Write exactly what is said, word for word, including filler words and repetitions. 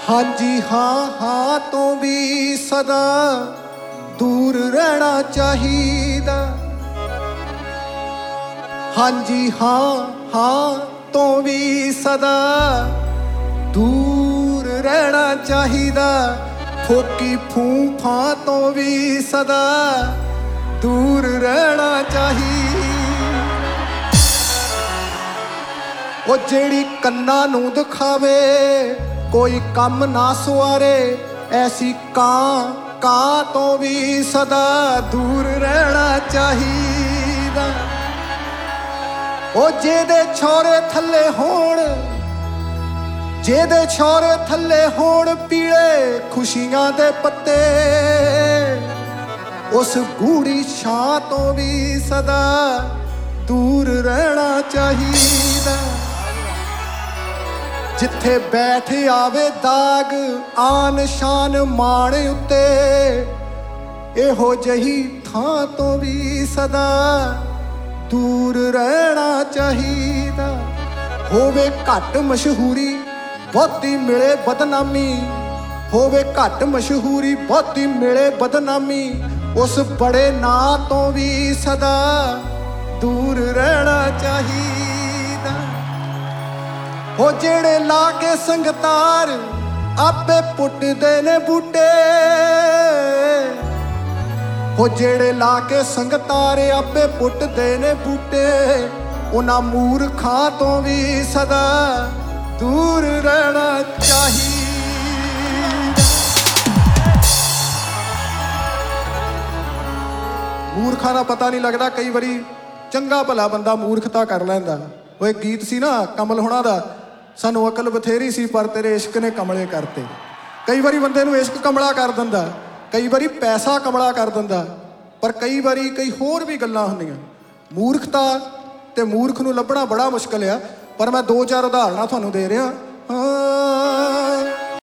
ਹਾਂਜੀ ਹਾਂ ਹਾਂ ਤੋਂ ਵੀ ਸਦਾ ਦੂਰ ਰਹਿਣਾ ਚਾਹੀਦਾ। ਹਾਂਜੀ ਹਾਂ ਹਾਂ ਤੋਂ ਵੀ ਸਦਾ ਦੂਰ ਰਹਿਣਾ ਚਾਹੀਦਾ। ਫੋਕੀ ਫੂਫਾਂ ਤੋਂ ਵੀ ਸਦਾ ਦੂਰ ਰਹਿਣਾ ਚਾਹੀਦਾ। ਉਹ ਜਿਹੜੀ ਕੰਨਾਂ ਨੂੰ ਦਿਖਾਵੇ ਕੋਈ ਕੰਮ ਨਾ ਸਵਾਰੇ, ਐਸੀ ਕਾਂ ਕਾਂ ਤੋਂ ਵੀ ਸਦਾ ਦੂਰ ਰਹਿਣਾ ਚਾਹੀਦਾ। ਉਹ ਜਿਹਦੇ ਛੋਰੇ ਥੱਲੇ ਹੋਣ ਜਿਹਦੇ ਛੋਰੇ ਥੱਲੇ ਹੋਣ ਪੀਲੇ ਖੁਸ਼ੀਆਂ ਦੇ ਪੱਤੇ, ਉਸ ਗੂੜੀ ਛਾਂ ਤੋਂ ਵੀ ਸਦਾ ਦੂਰ ਰਹਿਣਾ ਚਾਹੀਦਾ। ਜਿੱਥੇ ਬੈਠ ਆਵੇ ਦਾਗ ਆਨ ਸ਼ਾਨ ਮਾਣ ਉੱਤੇ, ਇਹੋ ਜਿਹੀ ਥਾਂ ਤੋਂ ਵੀ ਸਦਾ ਦੂਰ ਰਹਿਣਾ ਚਾਹੀਦਾ। ਹੋਵੇ ਘੱਟ ਮਸ਼ਹੂਰੀ ਬਹੁਤੀ ਮਿਲੇ ਬਦਨਾਮੀ, ਹੋਵੇ ਘੱਟ ਮਸ਼ਹੂਰੀ ਬਹੁਤੀ ਮਿਲੇ ਬਦਨਾਮੀ, ਉਸ ਬੜੇ ਨਾਂ ਤੋਂ ਵੀ ਸਦਾ ਦੂਰ ਰਹਿਣਾ ਚਾਹੀਦਾ। ਉਹ ਜਿਹੜੇ ਲਾ ਕੇ ਸੰਗਤਾਰ ਆਪੇ ਪੁੱਟਦੇ ਨੇ ਬੂਟੇ, ਉਹ ਜਿਹੜੇ ਲਾ ਕੇ ਸੰਗਤਾਰ ਆਪੇ ਪੁੱਟਦੇ ਨੇ ਬੂਟੇ, ਉਹਨਾਂ ਮੂਰਖਾਂ ਤੋਂ ਵੀ ਸਦਾ ਦੂਰ ਰਹਿਣਾ ਚਾਹੀਦਾ। ਮੂਰਖਾਂ ਦਾ ਪਤਾ ਨਹੀਂ ਲੱਗਦਾ, ਕਈ ਵਾਰੀ ਚੰਗਾ ਭਲਾ ਬੰਦਾ ਮੂਰਖਤਾ ਕਰ ਲੈਂਦਾ। ਉਹ ਇੱਕ ਗੀਤ ਸੀ ਨਾ ਕਮਲ ਹੋਣਾ ਦਾ, ਸਾਨੂੰ ਅਕਲ ਬਥੇਰੀ ਸੀ ਪਰ ਤੇਰੇ ਇਸ਼ਕ ਨੇ ਕਮਲੇ ਕਰਤੇ। ਕਈ ਵਾਰੀ ਬੰਦੇ ਨੂੰ ਇਸ਼ਕ ਕਮਲਾ ਕਰ ਦਿੰਦਾ, ਕਈ ਵਾਰੀ ਪੈਸਾ ਕਮਲਾ ਕਰ ਦਿੰਦਾ, ਪਰ ਕਈ ਵਾਰੀ ਕਈ ਹੋਰ ਵੀ ਗੱਲਾਂ ਹੁੰਦੀਆਂ। ਮੂਰਖਤਾ ਤੇ ਮੂਰਖ ਨੂੰ ਲੱਭਣਾ ਬੜਾ ਮੁਸ਼ਕਲ ਆ, ਪਰ ਮੈਂ ਦੋ ਚਾਰ ਉਦਾਹਰਨਾਂ ਤੁਹਾਨੂੰ ਦੇ ਰਿਹਾ। ਹਾਂ